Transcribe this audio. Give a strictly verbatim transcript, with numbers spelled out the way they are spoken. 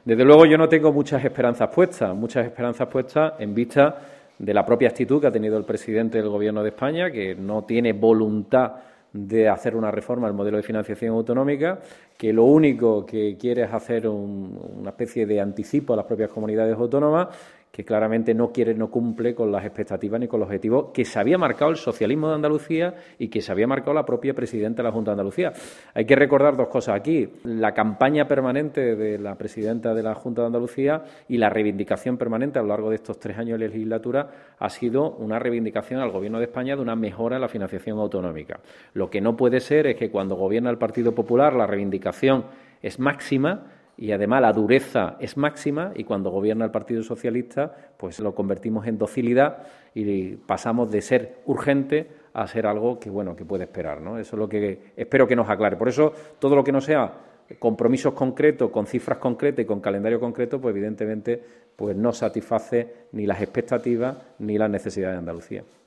Desde luego yo no tengo muchas esperanzas puestas, muchas esperanzas puestas en vista de la propia actitud que ha tenido el presidente del Gobierno de España, que no tiene voluntad de hacer una reforma del modelo de financiación autonómica, que lo único que quiere es hacer un, una especie de anticipo a las propias comunidades autónomas, que claramente no quiere, no cumple con las expectativas ni con los objetivos que se había marcado el socialismo de Andalucía y que se había marcado la propia presidenta de la Junta de Andalucía. Hay que recordar dos cosas aquí. La campaña permanente de la presidenta de la Junta de Andalucía y la reivindicación permanente a lo largo de estos tres años de legislatura ha sido una reivindicación al Gobierno de España de una mejora en la financiación autonómica. Lo que no puede ser es que cuando gobierna el Partido Popular la reivindicación es máxima y además la dureza es máxima, y cuando gobierna el Partido Socialista pues lo convertimos en docilidad y pasamos de ser urgente a ser algo que bueno que puede esperar, ¿no? Eso es lo que espero que nos aclare. Por eso todo lo que no sea compromisos concretos, con cifras concretas y con calendario concreto, pues evidentemente pues no satisface ni las expectativas ni las necesidades de Andalucía.